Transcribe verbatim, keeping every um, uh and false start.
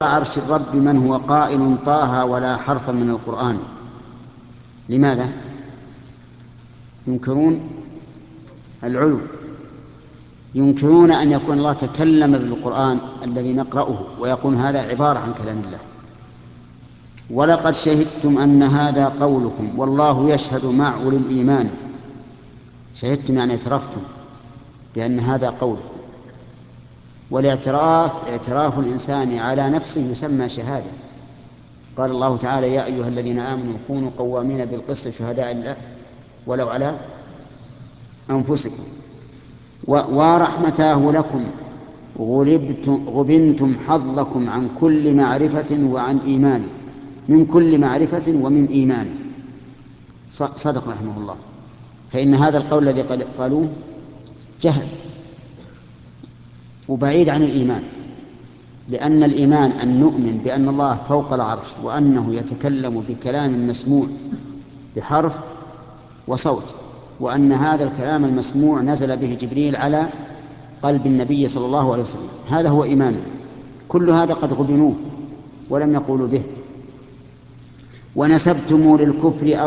عرش الرب من هو قائل طه ولا حرف من القرآن. لماذا؟ ينكرون العلو، ينكرون أن يكون الله تكلم بالقرآن الذي نقرأه ويقول هذا عبارة عن كلام الله. ولقد شهدتم أن هذا قولكم والله يشهد مع أولي الإيمان. شهدتم يعني اعترفتم بأن هذا قولكم، والاعتراف اعتراف الإنسان على نفسه يسمى شهادة. قال الله تعالى يا أيها الذين آمنوا كونوا قوامين بالقسط شهداء الله ولو على أنفسكم ورحمتاه لكم غلبتم غبنتم حظكم عن كل معرفة وعن إيمان من كل معرفة ومن إيمان. صدق رحمه الله. فإن هذا القول الذي قالوه جهل وبعيد عن الإيمان، لأن الإيمان أن نؤمن بأن الله فوق العرش وأنه يتكلم بكلام مسموع بحرف وصوت، وأن هذا الكلام المسموع نزل به جبريل على قلب النبي صلى الله عليه وسلم. هذا هو إيماننا. كل هذا قد غبنوه ولم يقولوا به. ونسبتم للكفر